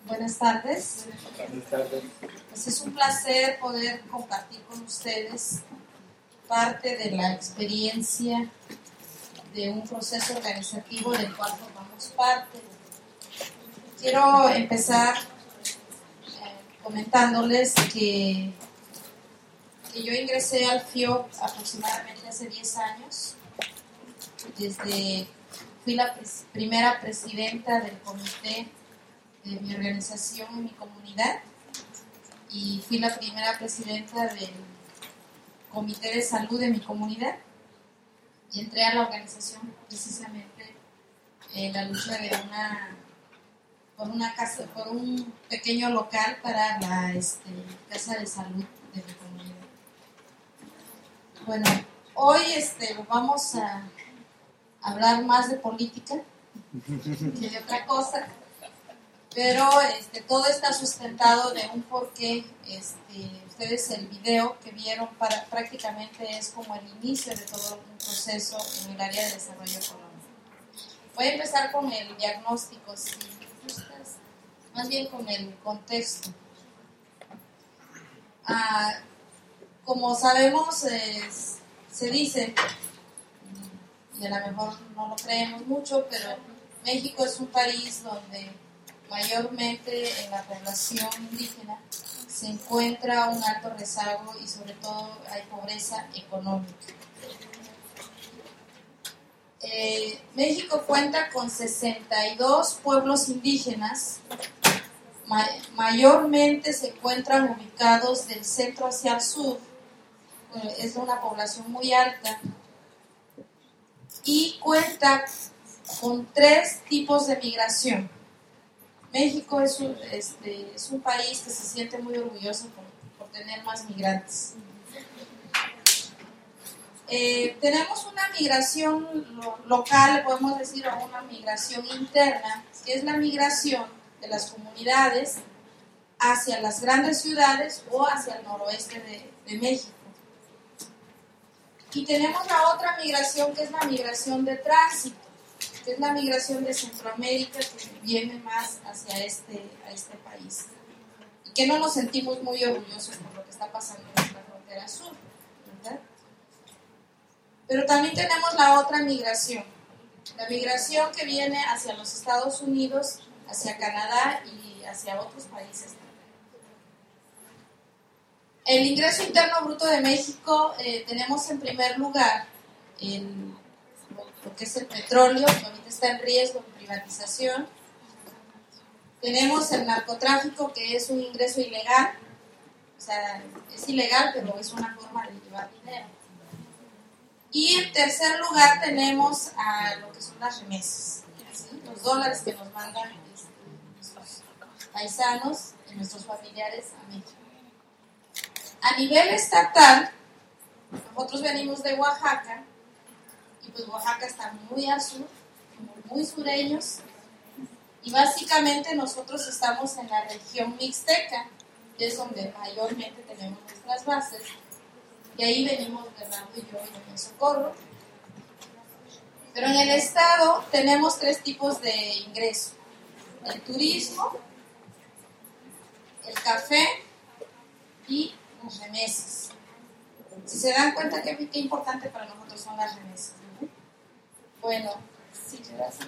Buenas tardes. Buenas tardes. Pues es un placer poder compartir con ustedes parte de la experiencia de un proceso organizativo del cual formamos parte. Quiero empezar comentándoles que yo ingresé al FIOP aproximadamente hace 10 años. Fui la primera presidenta del comité de mi organización en mi comunidad y fui la primera presidenta del comité de salud de mi comunidad y entré a la organización precisamente en la lucha de por un pequeño local para la casa de salud de mi comunidad. Bueno, hoy vamos a hablar más de política que de otra cosa, pero todo está sustentado de un porqué. Ustedes el video que vieron prácticamente es como el inicio de todo un proceso en el área de desarrollo económico. Voy a empezar con el diagnóstico, si gustas, más bien con el contexto. Como sabemos, se dice, y a lo mejor no lo creemos mucho, pero México es un país donde mayormente en la población indígena se encuentra un alto rezago y sobre todo hay pobreza económica. México cuenta con 62 pueblos indígenas, mayormente se encuentran ubicados del centro hacia el sur, es una población muy alta y cuenta con 3 tipos de migración. México es un país que se siente muy orgulloso por tener más migrantes. Tenemos una migración local, podemos decir, o una migración interna, que es la migración de las comunidades hacia las grandes ciudades o hacia el noroeste de México. Y tenemos la otra migración, que es la migración de tránsito, que es la migración de Centroamérica, que viene más hacia este país. Y que no nos sentimos muy orgullosos por lo que está pasando en nuestra frontera sur, ¿verdad? Pero también tenemos la otra migración, la migración que viene hacia los Estados Unidos, hacia Canadá y hacia otros países. El ingreso interno bruto de México, tenemos en primer lugar lo que es el petróleo, que ahorita está en riesgo de privatización. Tenemos el narcotráfico, que es un ingreso ilegal, o sea, es ilegal, pero es una forma de llevar dinero. Y en tercer lugar tenemos a lo que son las remesas, ¿sí? Los dólares que nos mandan nuestros paisanos y nuestros familiares a México. A nivel estatal, nosotros venimos de Oaxaca, y pues Oaxaca está muy al sur, muy sureños, y básicamente nosotros estamos en la región mixteca, que es donde mayormente tenemos nuestras bases, y ahí venimos Bernardo y yo y en Socorro. Pero en el estado tenemos 3 tipos de ingreso: el turismo, el café y las remesas. Si se dan cuenta qué importante para nosotros son las remesas, ¿no? Bueno, sí, gracias.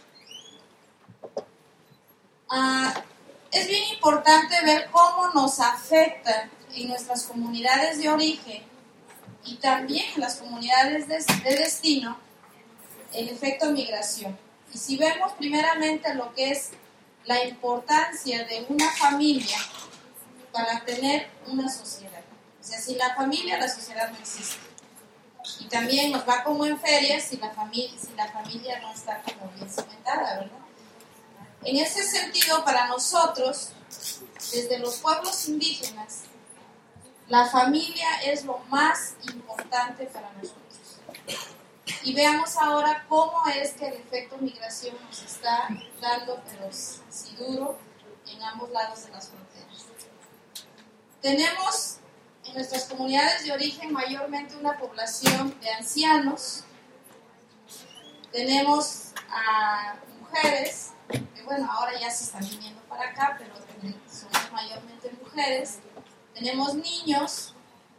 Es bien importante ver cómo nos afecta en nuestras comunidades de origen y también en las comunidades de destino el efecto migración. Y si vemos primeramente lo que es la importancia de una familia para tener una sociedad. O sea, sin la familia sociedad no existe. Y también nos va como en ferias si la familia no está como bien cimentada, ¿verdad? En ese sentido, para nosotros, desde los pueblos indígenas, la familia es lo más importante para nosotros. Y veamos ahora cómo es que el efecto migración nos está dando, pero sí duro, en ambos lados de las fronteras. Tenemos en nuestras comunidades de origen mayormente una población de ancianos. Tenemos a mujeres, que bueno, ahora ya se están viniendo para acá, pero somos mayormente mujeres, tenemos niños,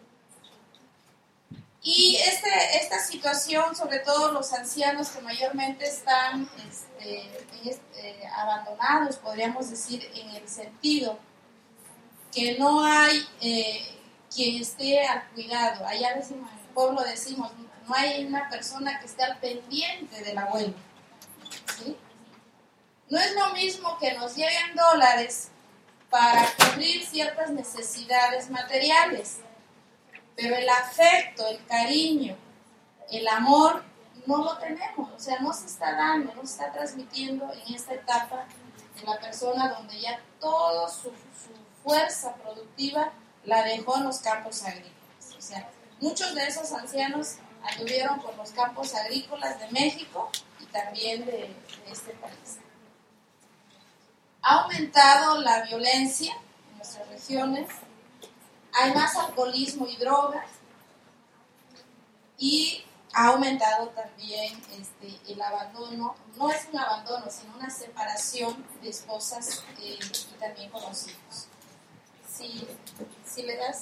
y esta situación, sobre todo los ancianos que mayormente están abandonados, podríamos decir, en el sentido que no hay quien esté al cuidado. Allá decimos, en el pueblo decimos, no hay una persona que esté al pendiente del abuelo, ¿sí? No es lo mismo que nos lleguen dólares para cubrir ciertas necesidades materiales, pero el afecto, el cariño, el amor, no lo tenemos, o sea, no se está dando, no se está transmitiendo en esta etapa de la persona donde ya toda su fuerza productiva la dejó en los campos agrícolas. O sea, muchos de esos ancianos anduvieron por los campos agrícolas de México y también de este país. Ha aumentado la violencia en nuestras regiones, hay más alcoholismo y drogas, y ha aumentado también el abandono, no es un abandono, sino una separación de esposas y también con los hijos. Si le das...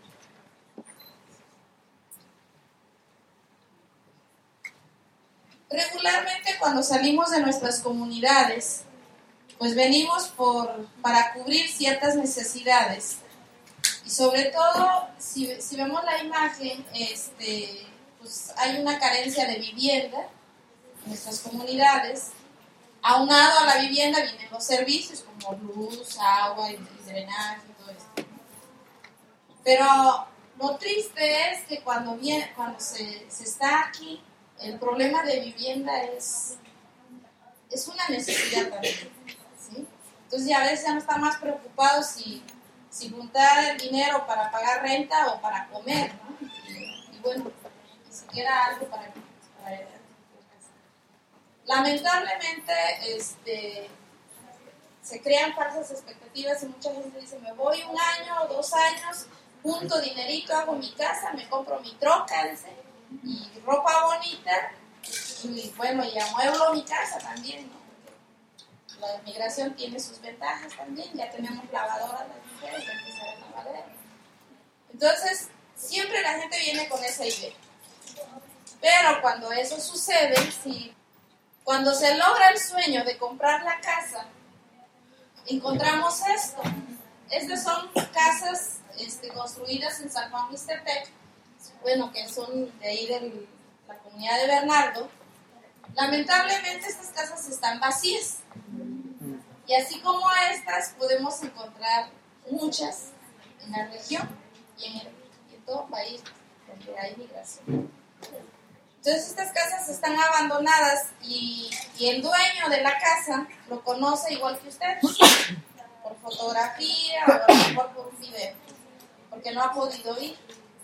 Regularmente cuando salimos de nuestras comunidades, pues venimos para cubrir ciertas necesidades. Y sobre todo, si vemos la imagen, pues hay una carencia de vivienda en nuestras comunidades. Aunado a la vivienda vienen los servicios como luz, agua y drenaje y todo esto. Pero lo triste es que cuando se está aquí, el problema de vivienda es una necesidad también, ¿sí? Entonces ya a veces ya no están más preocupados si juntar el dinero para pagar renta o para comer, ¿no? Y bueno, ni siquiera algo para lamentablemente se crean falsas expectativas y mucha gente dice, me voy 1 año o 2 años, junto dinerito, hago mi casa, me compro mi troca, dice, y ropa bonita, y bueno, y amueblo mi casa también, ¿no? La migración tiene sus ventajas también, ya tenemos lavadoras las mujeres, ya empezar a lavadera. Entonces, siempre la gente viene con esa idea. Pero cuando eso sucede, cuando se logra el sueño de comprar la casa, encontramos esto. Estas son casas construidas en San Juan Mixtepec, bueno, que son de ahí de la comunidad de Bernardo. Lamentablemente estas casas están vacías. Y así como estas, podemos encontrar muchas en la región y en todo el país donde hay migración. Entonces estas casas están abandonadas y el dueño de la casa lo conoce igual que usted, por fotografía o a lo mejor por un video, porque no ha podido ir.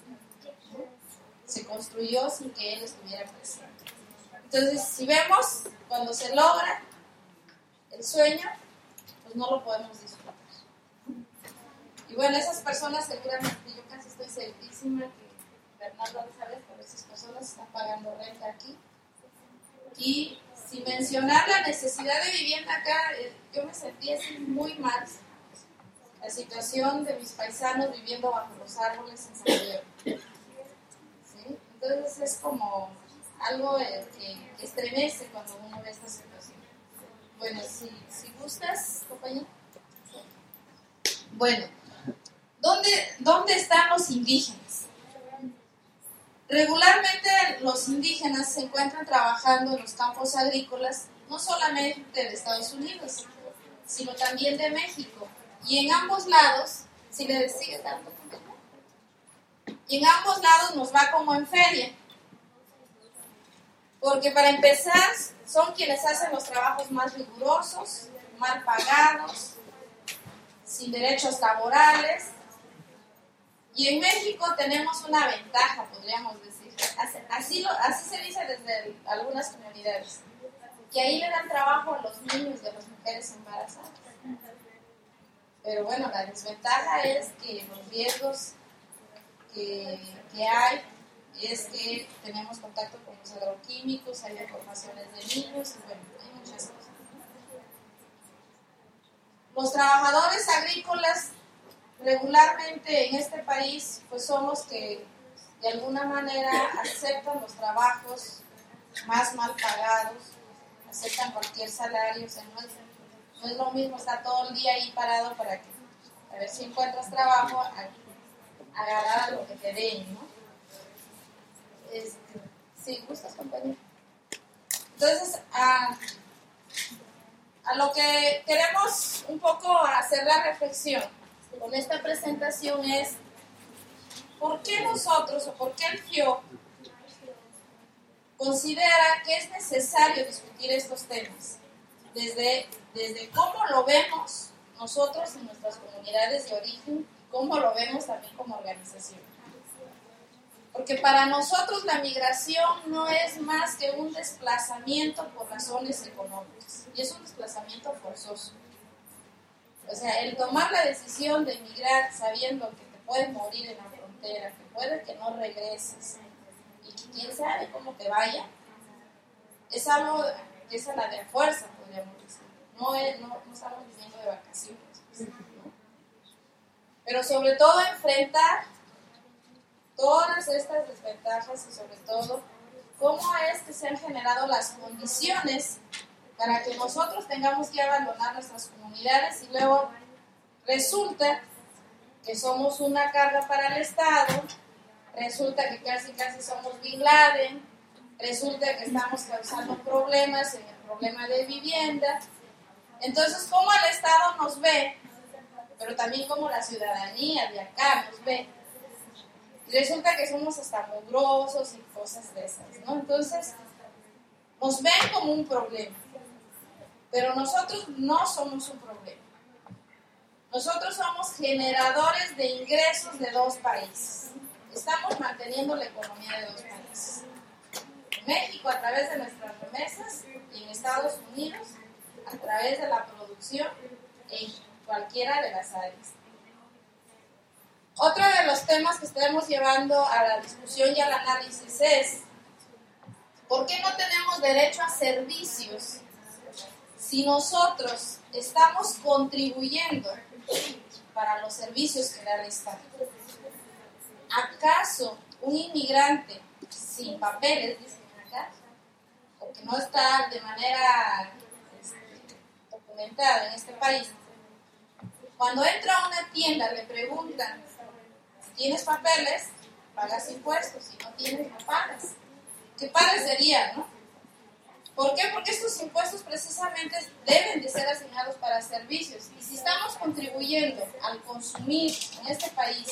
Se construyó sin que él estuviera presente. Entonces, si vemos, cuando se logra el sueño, pues no lo podemos disfrutar. Y bueno, esas personas seguramente, yo casi estoy segurísima que Bernardo lo sabe, pero esas personas están pagando renta aquí. Y sin mencionar la necesidad de vivienda acá, yo me sentí así muy mal. La situación de mis paisanos viviendo bajo los árboles en San Diego. ¿Sí? Entonces es como algo que estremece cuando uno ve esta situación. Bueno, si gustas, compañero. Bueno, ¿dónde están los indígenas? Regularmente los indígenas se encuentran trabajando en los campos agrícolas, no solamente de Estados Unidos, sino también de México. Y en ambos lados, si le sigue dando, y en ambos lados nos va como en feria. Porque para empezar, son quienes hacen los trabajos más rigurosos, mal pagados, sin derechos laborales. Y en México tenemos una ventaja, podríamos decir. Así se dice desde algunas comunidades, que ahí le dan trabajo a los niños y a las mujeres embarazadas. Pero bueno, la desventaja es que los riesgos que hay es que tenemos contacto con los agroquímicos, hay deformaciones de niños y bueno, hay muchas cosas. Los trabajadores agrícolas regularmente en este país pues son los que de alguna manera aceptan los trabajos más mal pagados, aceptan cualquier salario, o sea, no es lo mismo estar todo el día ahí parado para que a ver si encuentras trabajo, agarrar lo que te den, ¿no? Sí, ¿gustas, compañero? Entonces, a lo que queremos un poco hacer la reflexión con esta presentación es ¿por qué nosotros o por qué el FIO considera que es necesario discutir estos temas? Desde cómo lo vemos nosotros en nuestras comunidades de origen y cómo lo vemos también como organización. Porque para nosotros la migración no es más que un desplazamiento por razones económicas y es un desplazamiento forzoso. O sea, el tomar la decisión de emigrar sabiendo que te puedes morir en la frontera, que puede que no regreses y que quién sabe cómo te vaya, es algo que es a la de fuerza, podríamos decir. No estamos viviendo de vacaciones, ¿no? Pero sobre todo enfrentar todas estas desventajas y sobre todo cómo es que se han generado las condiciones para que nosotros tengamos que abandonar nuestras comunidades y luego resulta que somos una carga para el Estado, resulta que casi somos Bin Laden, resulta que estamos causando problemas en el problema de vivienda. Entonces, ¿cómo el Estado nos ve? Pero también cómo la ciudadanía de acá nos ve. Resulta que somos hasta mugrosos y cosas de esas, ¿no? Entonces, nos ven como un problema. Pero nosotros no somos un problema. Nosotros somos generadores de ingresos de dos países. Estamos manteniendo la economía de dos países. En México a través de nuestras remesas y en Estados Unidos a través de la producción en cualquiera de las áreas. Otro de los temas que estamos llevando a la discusión y al análisis es ¿por qué no tenemos derecho a servicios si nosotros estamos contribuyendo para los servicios que da el Estado? ¿Acaso un inmigrante sin papeles, dicen acá, o que no está de manera documentada en este país, cuando entra a una tienda le preguntan si tienes papeles, pagas impuestos, si no tienes, no pagas? ¿Qué padre sería, no? ¿Por qué? Porque estos impuestos precisamente deben de ser asignados para servicios. Y si estamos contribuyendo al consumir en este país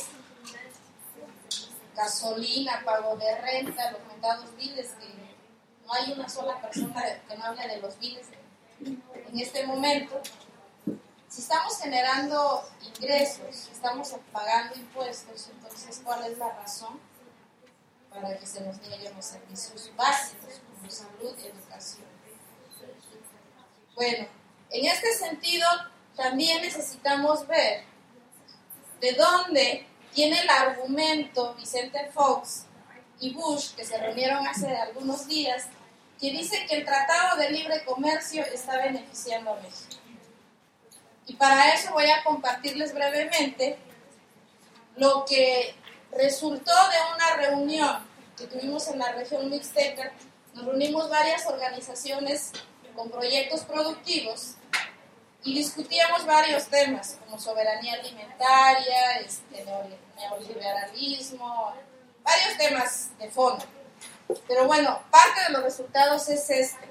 gasolina, pago de renta, los mentados biles, que no hay una sola persona que no hable de los biles en este momento, si estamos generando ingresos, estamos pagando impuestos, entonces ¿cuál es la razón para que se nos nieguen los servicios básicos como salud y educación? Bueno, en este sentido también necesitamos ver de dónde tiene el argumento Vicente Fox y Bush, que se reunieron hace algunos días, que dice que el Tratado de Libre Comercio está beneficiando a México. Y para eso voy a compartirles brevemente lo que resultó de una reunión que tuvimos en la región mixteca. Nos reunimos varias organizaciones con proyectos productivos y discutíamos varios temas como soberanía alimentaria, neoliberalismo, varios temas de fondo. Pero bueno, parte de los resultados es este.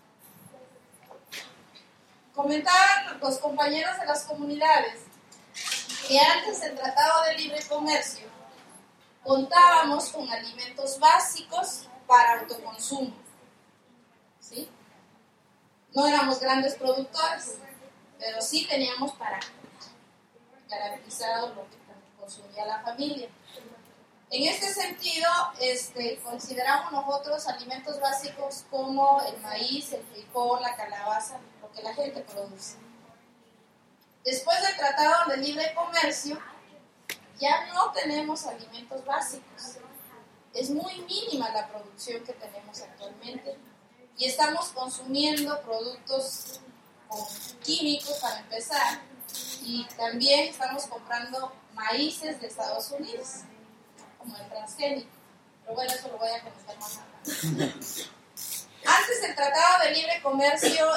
Comentaban los compañeros de las comunidades que antes del Tratado de Libre Comercio contábamos con alimentos básicos para autoconsumo, ¿sí? No éramos grandes productores, pero sí teníamos para garantizado lo que consumía la familia. En este sentido, consideramos nosotros alimentos básicos como el maíz, el frijol, la calabaza, lo que la gente produce. Después del Tratado de Libre Comercio, ya no tenemos alimentos básicos. Es muy mínima la producción que tenemos actualmente y estamos consumiendo productos con químicos para empezar, y también estamos comprando maíces de Estados Unidos, como el transgénico. Pero bueno, eso lo voy a comentar más adelante. Antes del Tratado de Libre Comercio,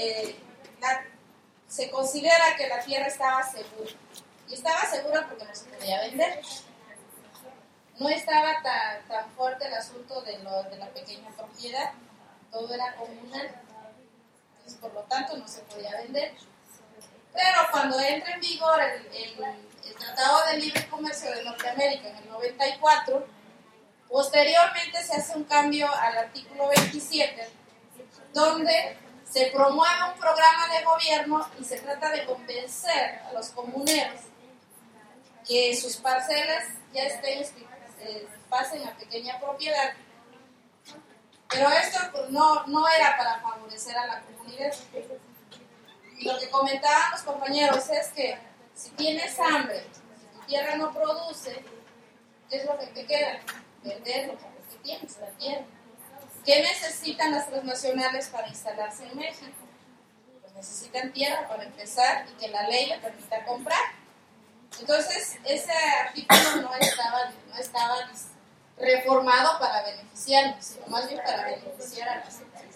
se considera que la tierra estaba segura. Y estaba segura porque no se podía vender. No estaba tan fuerte el asunto de la pequeña propiedad. Todo era comunal. Entonces, por lo tanto, no se podía vender. Pero cuando entra en vigor el Tratado de Libre Comercio de Norteamérica en el 94, posteriormente se hace un cambio al artículo 27, donde se promueve un programa de gobierno y se trata de convencer a los comuneros que sus parcelas ya pasen a pequeña propiedad. Pero esto no era para favorecer a la comunidad. Y lo que comentaban los compañeros es que si tienes hambre, si tu tierra no produce, ¿qué es lo que te queda? Venderlo, porque tienes la tierra. ¿Qué necesitan las transnacionales para instalarse en México? Pues necesitan tierra para empezar y que la ley le permita comprar. Entonces, ese artículo no estaba reformado para beneficiarnos, sino más bien para beneficiar a las empresas.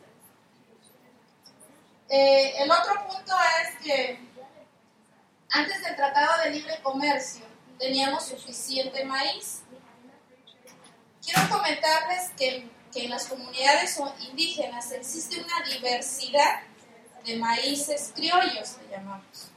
El otro punto es que antes del Tratado de Libre Comercio teníamos suficiente maíz. Quiero comentarles que en las comunidades indígenas existe una diversidad de maíces criollos, le llamamos.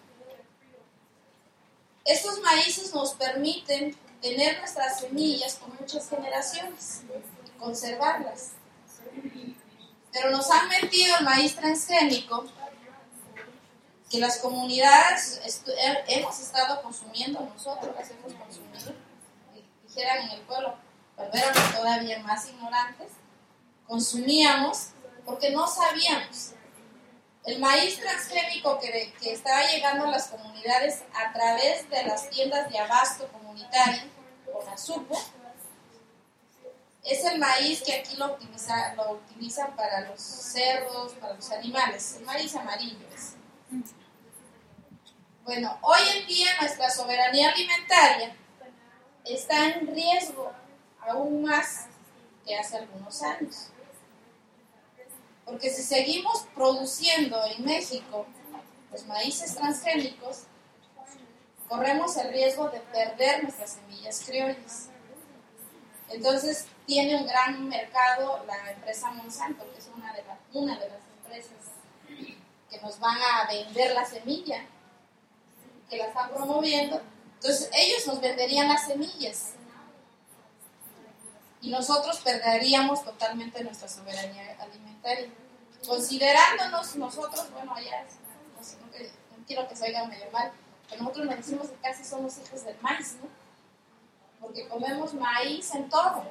Estos maíces nos permiten tener nuestras semillas por muchas generaciones, conservarlas. Pero nos han metido el maíz transgénico, que las comunidades hemos estado consumiendo, nosotros las hemos consumido, dijeran en el pueblo, cuando éramos todavía más ignorantes, consumíamos porque no sabíamos. El maíz transgénico que estaba llegando a las comunidades a través de las tiendas de abasto comunitario, con Azupo, es el maíz que aquí lo utilizan para los cerdos, para los animales, el maíz amarillo es. Bueno, hoy en día nuestra soberanía alimentaria está en riesgo aún más que hace algunos años. Porque si seguimos produciendo en México los maíces transgénicos, corremos el riesgo de perder nuestras semillas criollas. Entonces, tiene un gran mercado la empresa Monsanto, que es una de las empresas que nos van a vender la semilla, que la están promoviendo. Entonces, ellos nos venderían las semillas y nosotros perderíamos totalmente nuestra soberanía alimentaria. Considerándonos nosotros, bueno, allá no quiero que se oiga medio mal, pero nosotros nos decimos que casi somos hijos del maíz, ¿no? Porque comemos maíz en todos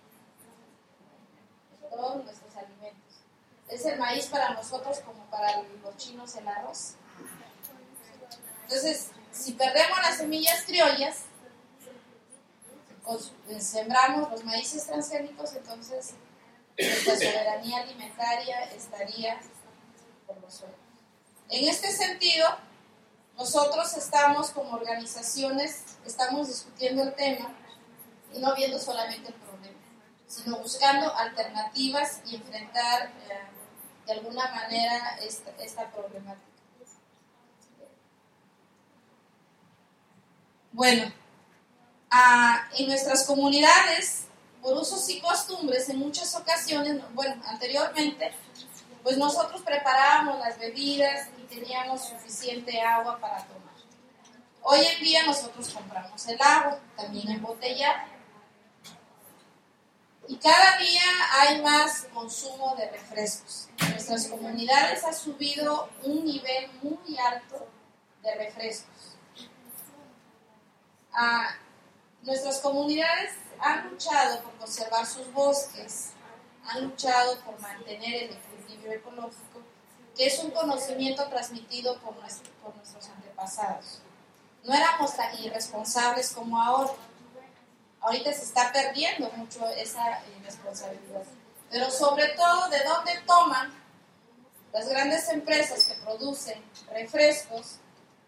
nuestros alimentos. Es el maíz para nosotros como para los chinos el arroz. Entonces, si perdemos las semillas criollas, sembramos los maíces transgénicos, entonces nuestra soberanía alimentaria estaría por los suelos. En este sentido, nosotros estamos como organizaciones, estamos discutiendo el tema y no viendo solamente el problema, sino buscando alternativas y enfrentar de alguna manera esta problemática. Bueno, en nuestras comunidades, por usos y costumbres, en muchas ocasiones, bueno, anteriormente, pues nosotros preparábamos las bebidas y teníamos suficiente agua para tomar. Hoy en día nosotros compramos el agua, también embotellada. Y cada día hay más consumo de refrescos. En nuestras comunidades ha subido un nivel muy alto de refrescos. Nuestras comunidades han luchado por conservar sus bosques, han luchado por mantener el equilibrio ecológico, que es un conocimiento transmitido por nuestros antepasados. No éramos tan irresponsables como ahora. Ahorita se está perdiendo mucho esa responsabilidad. Pero sobre todo, ¿de dónde toman las grandes empresas que producen refrescos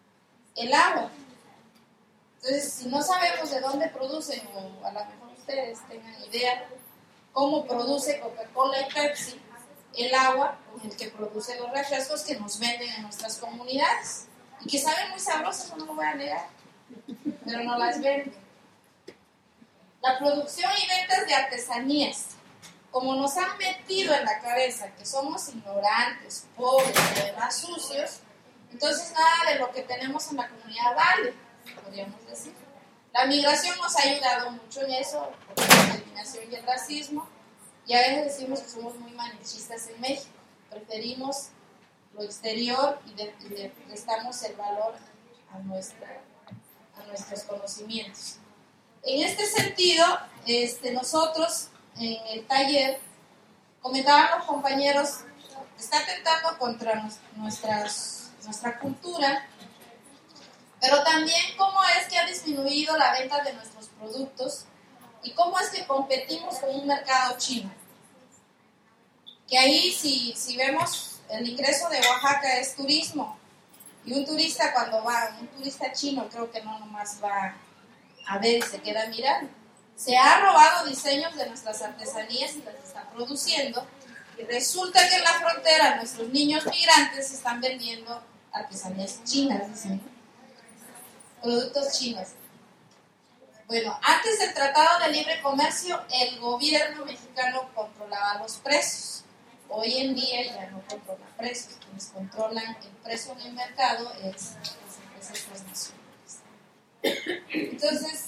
el agua. Entonces, si no sabemos de dónde producen, o a lo mejor ustedes tengan idea cómo produce Coca-Cola y Pepsi el agua con el que produce los refrescos que nos venden en nuestras comunidades y que saben muy sabrosas, no lo voy a negar, pero no las venden. La producción y ventas de artesanías, como nos han metido en la cabeza que somos ignorantes, pobres y además sucios, entonces nada de lo que tenemos en la comunidad vale, podríamos decir. La migración nos ha ayudado mucho en eso, por la discriminación y el racismo, y a veces decimos que somos muy manichistas en México. Preferimos lo exterior y le prestamos el valor a nuestros conocimientos. En este sentido, nosotros en el taller comentaban los compañeros que está atentando contra nuestra cultura, pero también cómo es que ha disminuido la venta de nuestros productos y cómo es que competimos con un mercado chino. Que ahí si vemos el ingreso de Oaxaca es turismo, y un turista cuando va, un turista chino creo que no nomás va a ver y se queda mirando. Se ha robado diseños de nuestras artesanías y las está produciendo, y resulta que en la frontera nuestros niños migrantes están vendiendo artesanías chinas, dicen, productos chinos. Bueno, antes del Tratado de Libre Comercio, el gobierno mexicano controlaba los precios. Hoy en día ya no controla precios. Quienes controlan el precio en el mercado es las empresas transnacionales. Entonces,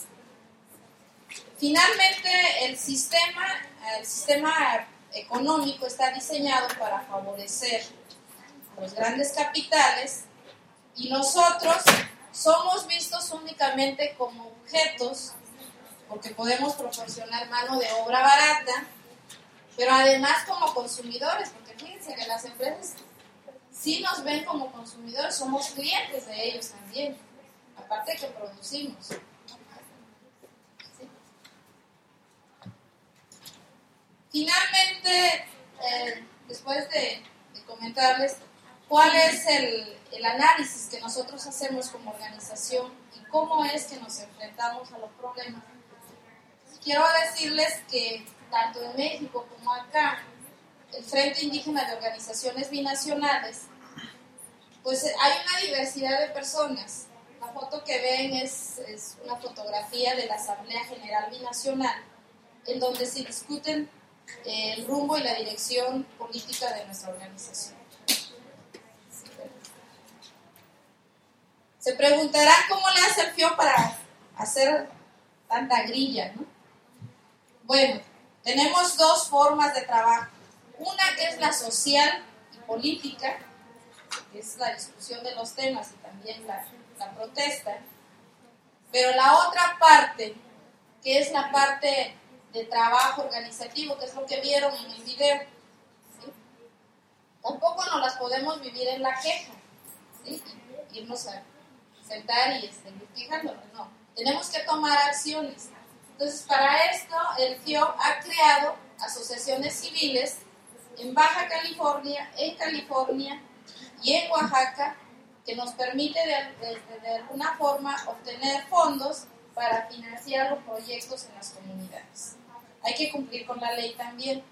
finalmente el sistema económico está diseñado para favorecer a los grandes capitales, y nosotros somos vistos únicamente como objetos porque podemos proporcionar mano de obra barata, pero además como consumidores, porque fíjense que las empresas sí nos ven como consumidores, somos clientes de ellos también, aparte que producimos. ¿Sí? Finalmente, después de comentarles cuál es el análisis que nosotros hacemos como organización y cómo es que nos enfrentamos a los problemas, quiero decirles que tanto en México como acá, el Frente Indígena de Organizaciones Binacionales, pues hay una diversidad de personas. La foto que ven es una fotografía de la Asamblea General Binacional, en donde se discuten el rumbo y la dirección política de nuestra organización. Se preguntarán cómo le hace el FIO para hacer tanta grilla, ¿no? Bueno, tenemos dos formas de trabajo. Una que es la social y política, que es la discusión de los temas y también la protesta. Pero la otra parte, que es la parte de trabajo organizativo, que es lo que vieron en el video, ¿sí? Tampoco nos las podemos vivir en la queja, ¿sí? Irnos a sentar y ir quejándonos, no. Tenemos que tomar acciones. Entonces, para esto, el FIO ha creado asociaciones civiles en Baja California, en California y en Oaxaca, que nos permite de alguna forma obtener fondos para financiar los proyectos en las comunidades. Hay que cumplir con la ley también.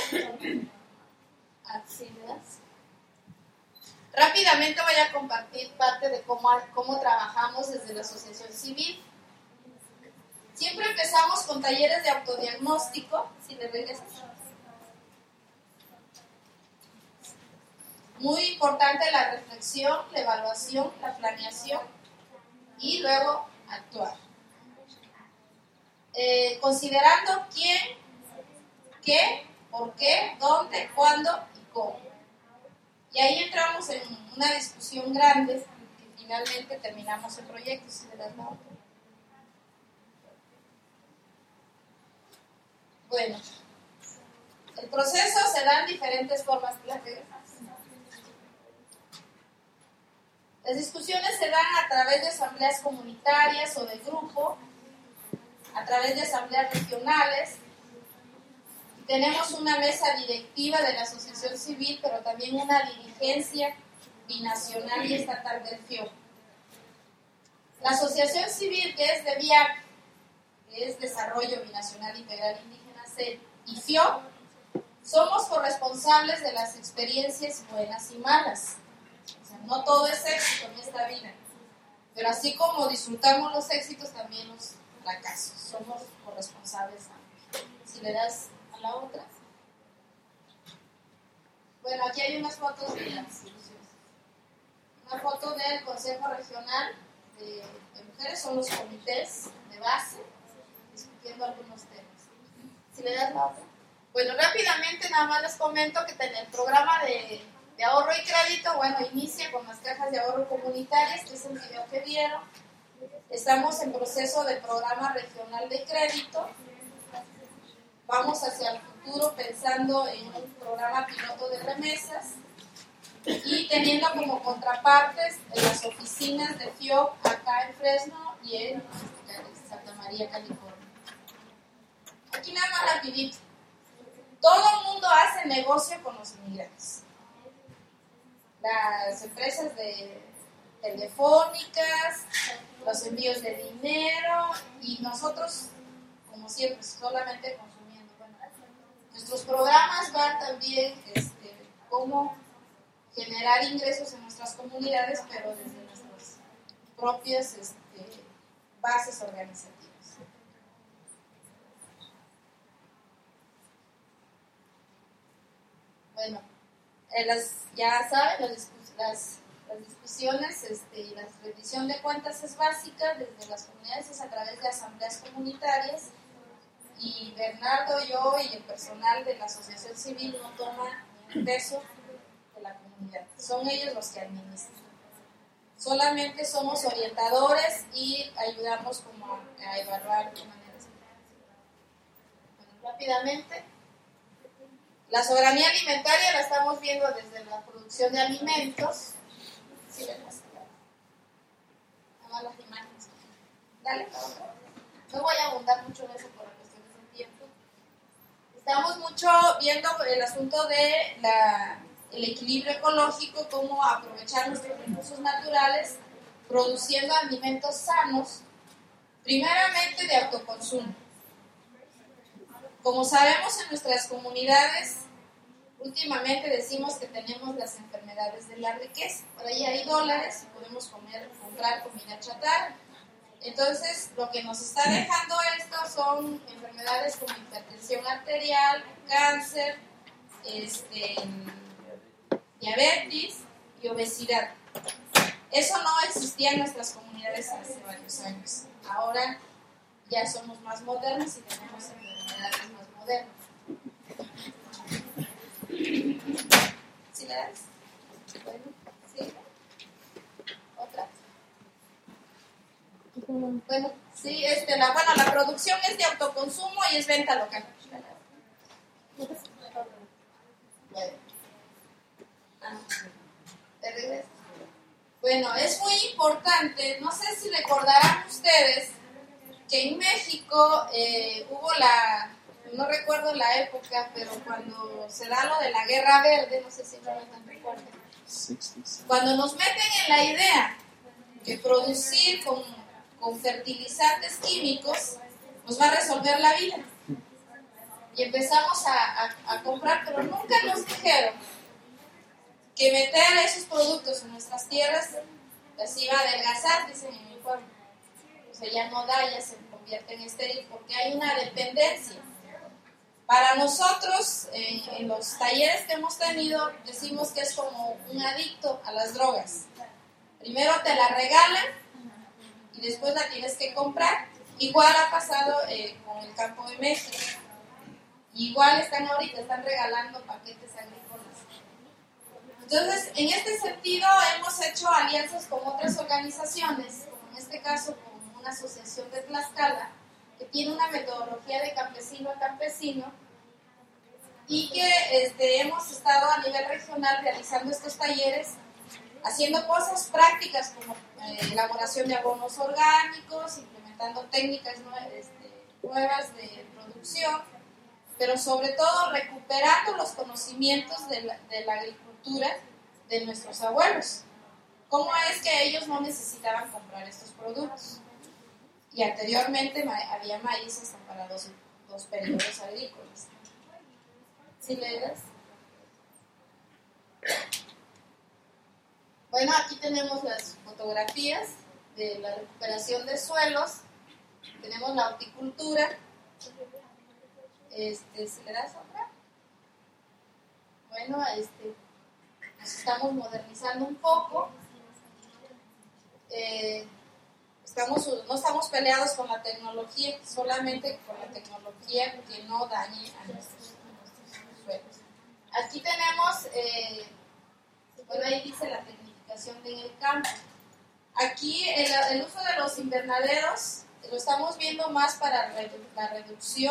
Rápidamente voy a compartir parte de cómo trabajamos desde la asociación civil. Siempre empezamos con talleres de autodiagnóstico, si le regresas. Muy importante la reflexión, la evaluación, la planeación y luego actuar. Considerando quién, qué, por qué, dónde, cuándo y cómo. Y ahí entramos en una discusión grande que finalmente terminamos el proyecto. Si le das la otra. Bueno, el proceso se da en diferentes formas. Las discusiones se dan a través de asambleas comunitarias o de grupo, a través de asambleas regionales. Tenemos una mesa directiva de la asociación civil, pero también una dirigencia binacional y estatal del FIO. La asociación civil, que es de BIAC, que es Desarrollo Binacional Integral Indígena CEL, y FIOP, somos corresponsables de las experiencias buenas y malas. O sea, no todo es éxito en esta vida, pero así como disfrutamos los éxitos, también los fracasos. Somos corresponsables. Si le das a la otra. Bueno, aquí hay unas fotos de las instituciones. Una foto del Consejo Regional de Mujeres, son los comités de base, discutiendo algunos temas. Si le das la otra. Bueno, rápidamente nada más les comento que el programa de ahorro y crédito, bueno, inicia con las cajas de ahorro comunitarias, que es el video que vieron. Estamos en proceso del programa regional de crédito. Vamos hacia el futuro pensando en un programa piloto de remesas y teniendo como contrapartes las oficinas de FIOP acá en Fresno y en Santa María, California. Aquí nada más rapidito. Todo el mundo hace negocio con los inmigrantes. Las empresas telefónicas, los envíos de dinero y nosotros, como siempre, solamente consumiendo. Bueno, nuestros programas van también cómo generar ingresos en nuestras comunidades, pero desde nuestras propias bases organizativas. Bueno, ya saben, las discusiones y la rendición de cuentas es básica desde las comunidades, es a través de asambleas comunitarias, y Bernardo, yo y el personal de la asociación civil no toman ni un peso de la comunidad, son ellos los que administran. Solamente somos orientadores y ayudamos como a evaluar de manera específica. Bueno, rápidamente. La soberanía alimentaria la estamos viendo desde la producción de alimentos. Sí, nada más las imágenes. Dale, no voy a abundar mucho en eso por cuestiones de tiempo. Estamos mucho viendo el asunto de el equilibrio ecológico, cómo aprovechar nuestros recursos naturales, produciendo alimentos sanos, primeramente de autoconsumo. Como sabemos, en nuestras comunidades, últimamente decimos que tenemos las enfermedades de la riqueza. Por ahí hay dólares y podemos comprar comida chatarra. Entonces, lo que nos está dejando esto son enfermedades como hipertensión arterial, cáncer, diabetes y obesidad. Eso no existía en nuestras comunidades hace varios años. Ahora ya somos más modernos y tenemos enfermedades más modernas. ¿Sí le das? Bueno, ¿sí? ¿Otra? Bueno, sí, la producción es de autoconsumo y es venta local. ¿Te regreso? Bueno, es muy importante, no sé si recordarán ustedes que en México hubo no recuerdo la época, pero cuando se da lo de la Guerra Verde, no sé si recuerdan, cuando nos meten en la idea que producir con fertilizantes químicos nos va a resolver la vida. Y empezamos a comprar, pero nunca nos dijeron que meter esos productos en nuestras tierras las iba a adelgazar, dicen en mi pueblo. O sea, ya no da, ya se convierte en estéril porque hay una dependencia. Para nosotros, en los talleres que hemos tenido, decimos que es como un adicto a las drogas. Primero te la regalan y después la tienes que comprar. Igual ha pasado con el campo de México. Igual están regalando paquetes agrícolas. Entonces, en este sentido, hemos hecho alianzas con otras organizaciones, como en este caso con una asociación de Tlaxcala, que tiene una metodología de campesino a campesino, y que hemos estado a nivel regional realizando estos talleres, haciendo cosas prácticas como elaboración de abonos orgánicos, implementando técnicas nuevas de producción, pero sobre todo recuperando los conocimientos de la agricultura de nuestros abuelos. cómo es que ellos no necesitaban comprar estos productos. Y anteriormente había maíz hasta para dos periodos agrícolas. ¿Sí lees? Bueno, aquí tenemos las fotografías de la recuperación de suelos. Tenemos la horticultura. ¿Sí le das otra? Bueno, nos estamos modernizando un poco. No estamos peleados con la tecnología, solamente con la tecnología que no dañe a nuestros suelos. Aquí tenemos, bueno, ahí dice la tecnificación del campo. Aquí el uso de los invernaderos lo estamos viendo más para la reducción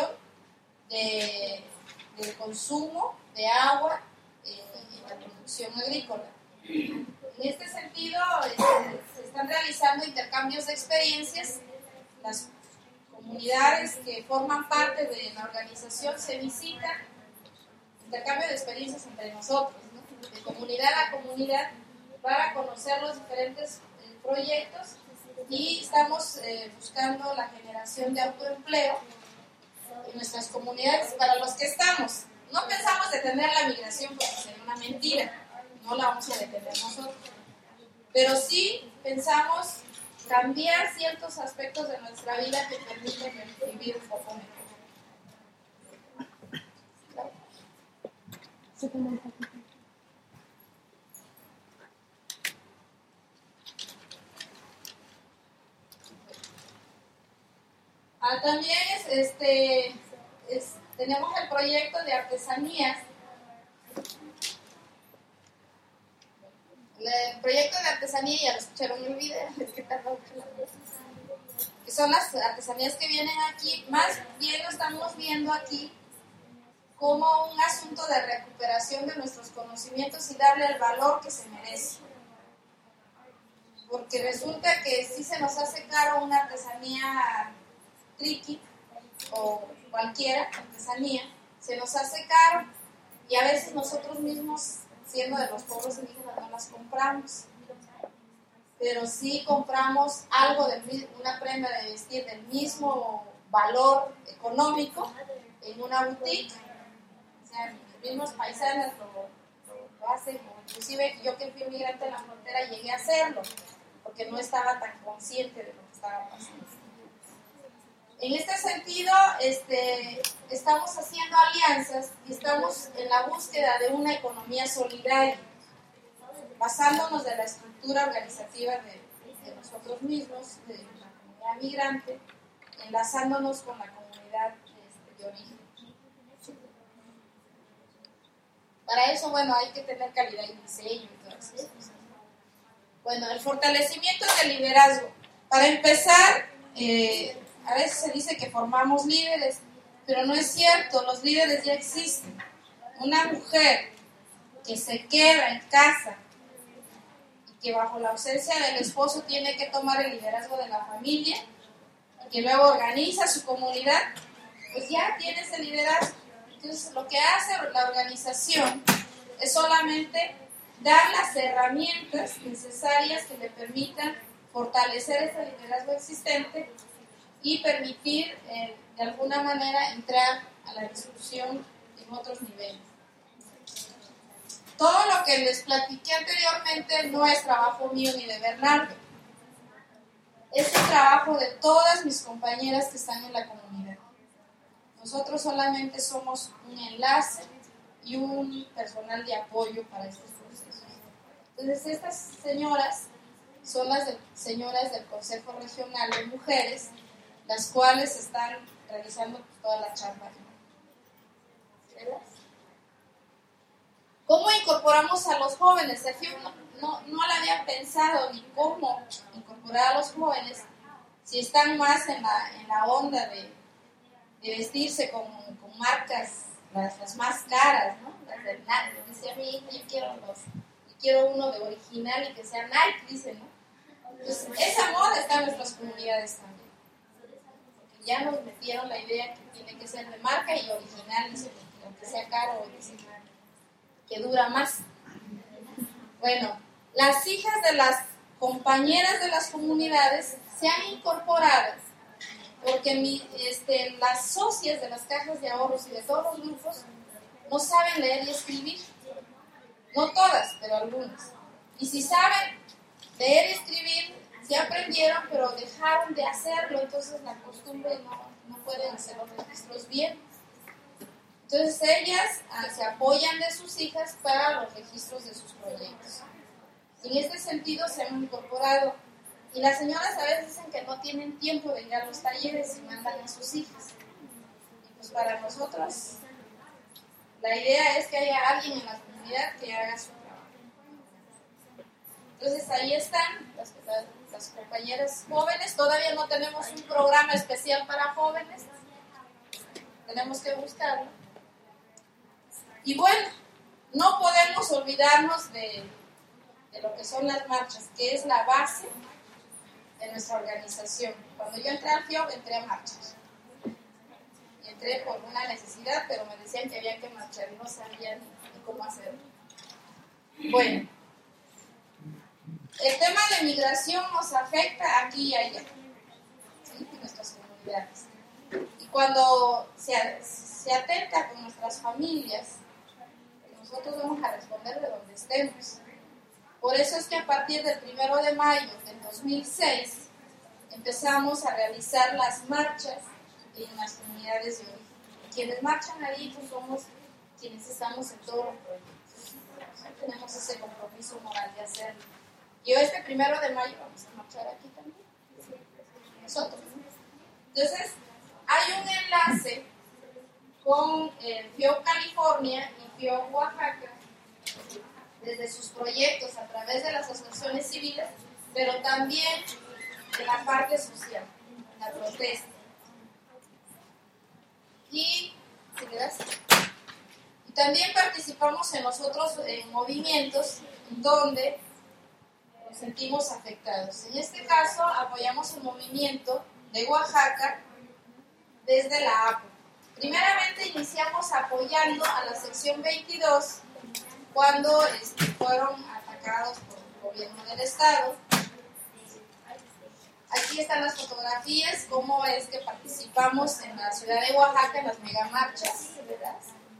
del consumo de agua en la producción agrícola. En este sentido, se están realizando intercambios de experiencias. Las comunidades que forman parte de la organización se visitan, intercambio de experiencias entre nosotros, ¿no? De comunidad a comunidad, para conocer los diferentes proyectos, y estamos buscando la generación de autoempleo en nuestras comunidades para los que estamos. No pensamos detener la migración porque sería una mentira. No la vamos a detener nosotros, pero sí pensamos cambiar ciertos aspectos de nuestra vida que permiten vivir un poco mejor. También tenemos el proyecto de artesanías. El proyecto de artesanía, ya lo escucharon en el video, es que tardó mucho. Que son las artesanías que vienen aquí. Más bien lo estamos viendo aquí como un asunto de recuperación de nuestros conocimientos y darle el valor que se merece. Porque resulta que si se nos hace caro una artesanía triqui o cualquiera artesanía, se nos hace caro, y a veces nosotros mismos, siendo de los pueblos indígenas, no las compramos. Pero sí compramos algo, una prenda de vestir del mismo valor económico en una boutique. O sea, los mismos paisanos lo hacen, o inclusive yo que fui migrante en la frontera llegué a hacerlo, porque no estaba tan consciente de lo que estaba pasando. En este sentido, estamos haciendo alianzas y estamos en la búsqueda de una economía solidaria, basándonos de la estructura organizativa de nosotros mismos, de la comunidad migrante, enlazándonos con la comunidad de origen. Para eso, bueno, hay que tener calidad y diseño y todas esas cosas. Bueno, el fortalecimiento del liderazgo. Para empezar, a veces se dice que formamos líderes, pero no es cierto, los líderes ya existen. Una mujer que se queda en casa y que bajo la ausencia del esposo tiene que tomar el liderazgo de la familia, y que luego organiza su comunidad, pues ya tiene ese liderazgo. Entonces, lo que hace la organización es solamente dar las herramientas necesarias que le permitan fortalecer ese liderazgo existente y permitir, de alguna manera, entrar a la discusión en otros niveles. Todo lo que les platiqué anteriormente no es trabajo mío ni de Bernardo. Es el trabajo de todas mis compañeras que están en la comunidad. Nosotros solamente somos un enlace y un personal de apoyo para estos procesos. Entonces, estas señoras son las señoras del Consejo Regional de Mujeres, las cuales están realizando toda la chamba. ¿Cómo incorporamos a los jóvenes? Sergio no le había pensado ni cómo incorporar a los jóvenes si están más en la onda de vestirse con marcas las más caras, ¿no? Las del Nike. Dice a mi hija, yo quiero uno de original y que sea Nike, dice, ¿no? Entonces, esa moda está en nuestras comunidades también. Porque ya nos metieron la idea que tiene que ser de marca y original, dice, aunque sea caro, dice que dura más. Bueno, Las hijas de las compañeras de las comunidades se han incorporado porque las socias de las cajas de ahorros y de todos los grupos no saben leer y escribir. No todas, pero algunas. Y si saben leer y escribir, sí aprendieron, pero dejaron de hacerlo, entonces la costumbre no pueden hacer los registros bien. Entonces ellas se apoyan de sus hijas para los registros de sus proyectos. En este sentido se han incorporado. Y las señoras a veces dicen que no tienen tiempo de ir a los talleres y mandan a sus hijas. Y pues para nosotros, la idea es que haya alguien en la comunidad que haga su trabajo. Entonces ahí están las compañeras jóvenes. Todavía no tenemos un programa especial para jóvenes. Tenemos que buscarlo. Y bueno, no podemos olvidarnos de lo que son las marchas, que es la base de nuestra organización. Cuando yo entré al FIOB, entré a marchas. Y entré por una necesidad, pero me decían que había que marchar y no sabían ni cómo hacerlo. Bueno, el tema de migración nos afecta aquí y allá, ¿sí? En nuestras comunidades. Y cuando se atenta con nuestras familias, nosotros vamos a responder de donde estemos. Por eso es que a partir del 1 de mayo del 2006 empezamos a realizar las marchas en las comunidades de origen. Quienes marchan ahí pues somos quienes estamos en todos los proyectos. O sea, tenemos ese compromiso moral de hacerlo. Y hoy este 1 de mayo vamos a marchar aquí también. Nosotros, ¿no? Entonces, hay un enlace con el FIOB California y FIOB Oaxaca desde sus proyectos a través de las asociaciones civiles, pero también de la parte social, la protesta. Y también participamos nosotros en movimientos donde nos sentimos afectados. En este caso, apoyamos el movimiento de Oaxaca desde la APO. Primeramente iniciamos apoyando a la sección 22 cuando fueron atacados por el gobierno del estado. Aquí están las fotografías, cómo es que participamos en la ciudad de Oaxaca en las megamarchas, ¿verdad?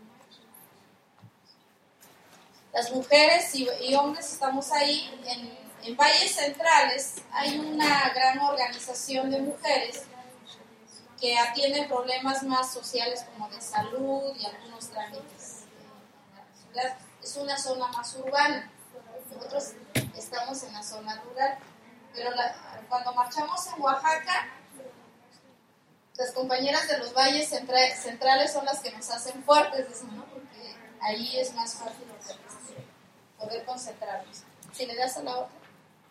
Las mujeres y hombres estamos ahí. En Valles Centrales hay una gran organización de mujeres que atienden problemas más sociales como de salud y algunos trámites. Es una zona más urbana. Nosotros estamos en la zona rural. Pero cuando marchamos en Oaxaca, las compañeras de los valles centrales son las que nos hacen fuertes, ¿no? Porque ahí es más fácil poder concentrarnos. Si le das a la otra.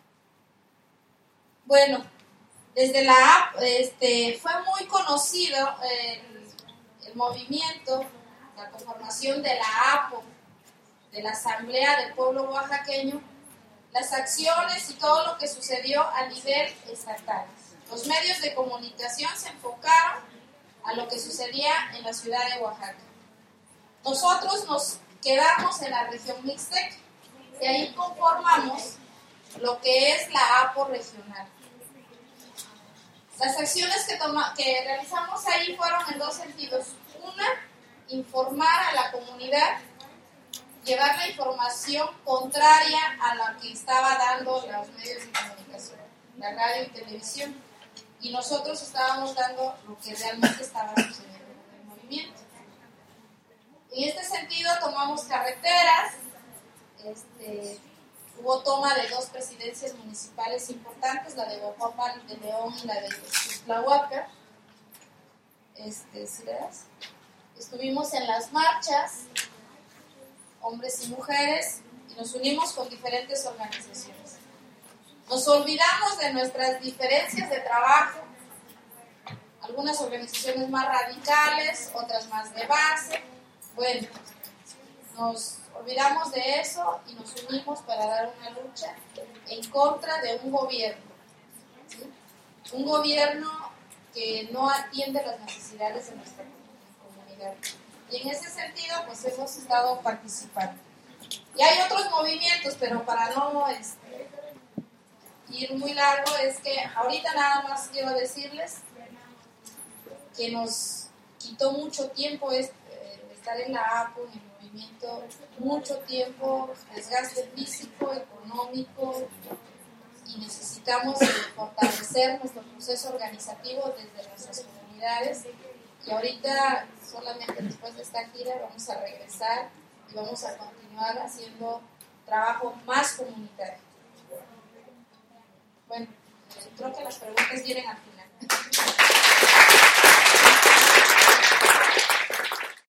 Bueno, desde la app fue muy conocido el movimiento, la conformación de la APO, de la Asamblea del Pueblo Oaxaqueño, las acciones y todo lo que sucedió a nivel estatal. Los medios de comunicación se enfocaron a lo que sucedía en la ciudad de Oaxaca. Nosotros nos quedamos en la región Mixtec y ahí conformamos lo que es la APO regional. Las acciones que realizamos ahí fueron en dos sentidos. Una, informar a la comunidad, llevar la información contraria a la que estaba dando los medios de comunicación, la radio y televisión. Y nosotros estábamos dando lo que realmente estaba sucediendo en el movimiento. En este sentido tomamos carreteras, hubo toma de dos presidencias municipales importantes, la de Guajuapan de León y la de Tlahuaca. Estuvimos en las marchas, hombres y mujeres, y nos unimos con diferentes organizaciones. Nos olvidamos de nuestras diferencias de trabajo, algunas organizaciones más radicales, otras más de base. Bueno, nos olvidamos de eso y nos unimos para dar una lucha en contra de un gobierno, ¿sí? Un gobierno que no atiende las necesidades de nuestra comunidad. Y en ese sentido, pues hemos estado participando. Y hay otros movimientos, pero para no ir muy largo, es que ahorita nada más quiero decirles que nos quitó mucho tiempo estar en la APO, en el movimiento, mucho tiempo, desgaste físico, económico, y necesitamos fortalecer nuestro proceso organizativo desde nuestras comunidades. Y ahorita, solamente después de esta gira, vamos a regresar y vamos a continuar haciendo trabajo más comunitario. Bueno, creo que las preguntas vienen al final.